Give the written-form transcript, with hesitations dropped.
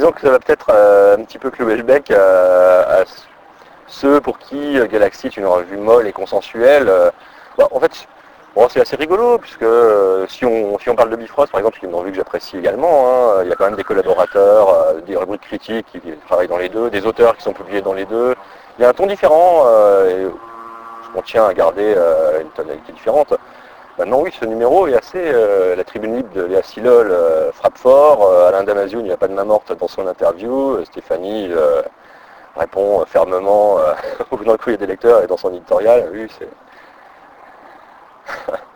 disons que ça va peut-être un petit peu clouer le bec à ceux pour qui Galaxy est une revue molle et consensuelle. En fait, bon, c'est assez rigolo, puisque si on parle de Bifrost, par exemple, qui est une revue que j'apprécie également, hein, il y a quand même des collaborateurs, des rubriques critiques qui travaillent dans les deux, des auteurs qui sont publiés dans les deux. Il y a un ton différent, et on tient à garder une tonalité différente. Maintenant, oui, ce numéro est assez... la tribune libre de Léa Silol frappe fort. Alain Damasio n'y a pas de main morte dans son interview. Stéphanie répond fermement dans le courrier des lecteurs et dans son éditorial. Oui, c'est...